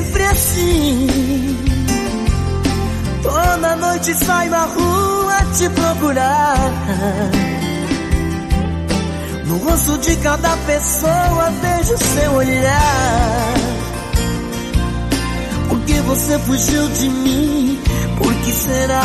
sempre assim. Toda noite saio na rua te procurar. No rosto de cada pessoa vejo seu olhar. Por que você fugiu de mim? Por que será?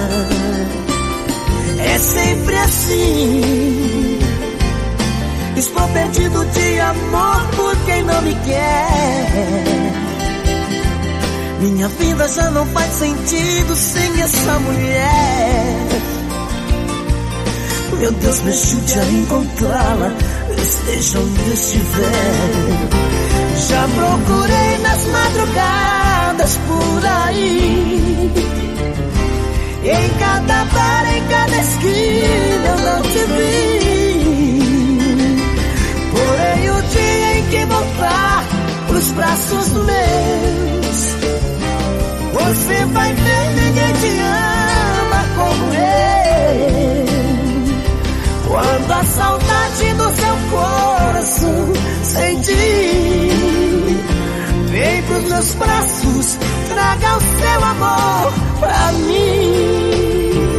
É sempre assim. Estou perdido de amor por quem não me quer. Minha vida já não faz sentido sem essa mulher. Meu Deus, me ajude a encontrá-la, esteja onde estiver. Já procurei nas madrugadas por aí, em cada bar, em cada esquina eu não te vi. Porém o dia em que voltar pros braços meus, você vai ver, ninguém te ama como eu. Quando a saudade do seu coração sentir, vem pros meus braços, traga o seu amor pra mim.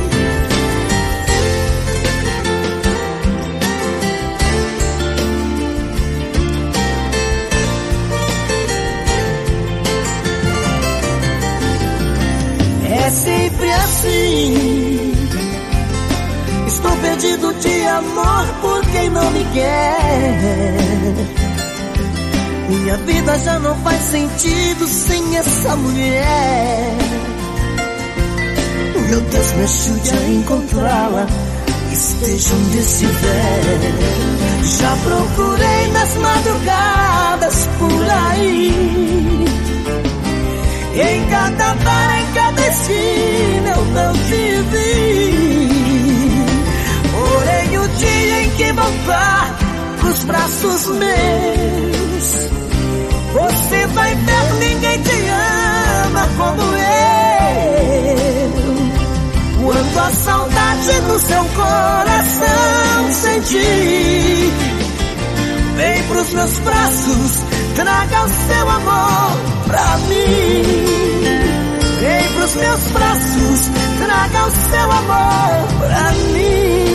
É sempre assim. Estou perdido de amor por quem não me quer. Minha vida já não faz sentido sem essa mulher. Meu Deus, me ajude a encontrá-la, esteja onde estiver. Já procurei nas madrugadas por aí, em cada bar, em cada esquina eu não te vi. Porém o dia em que voltar pros braços meus, você vai ver, ninguém te ama como eu. Quando a saudade no seu coração sentir, vem pros meus braços, traga o seu amor pra mim. Vem pros meus braços, traga o seu amor pra mim.